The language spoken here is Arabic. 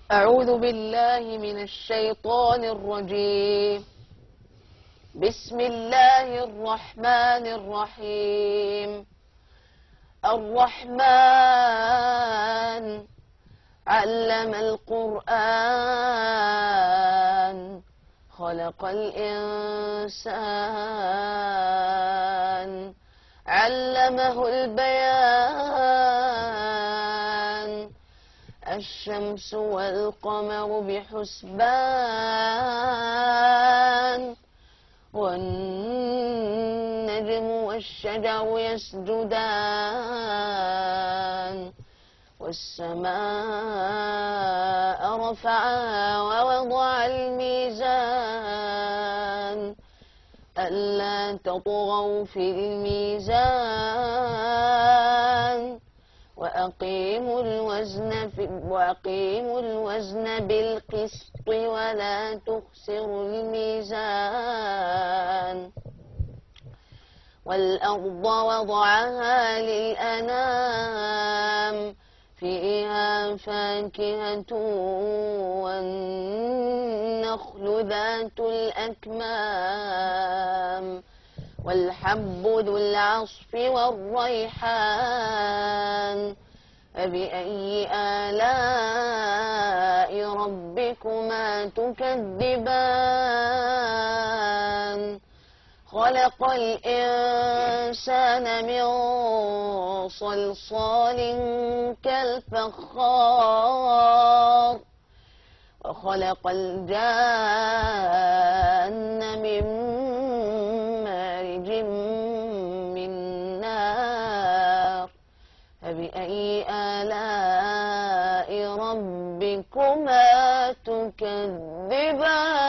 أعوذ بالله من الشيطان الرجيم. بسم الله الرحمن الرحيم. الرحمن علم القرآن خلق الإنسان علمه البيان الشمس والقمر بحسبان والنجم والشجر يسجدان والسماء رفعها ووضع الميزان ألا تطغوا في الميزان وأقيموا الوزن بالقسط ولا تخسروا الميزان والأرض وضعها للأنام فيها فاكهة والنخل ذات الأكمام والحب ذو العصف والريحان فبأي آلاء ربكما تكذبان خلق الإنسان من صلصال كالفخار وخلق الجان من مارج من نار فبأي آلاء ربكما تكذبان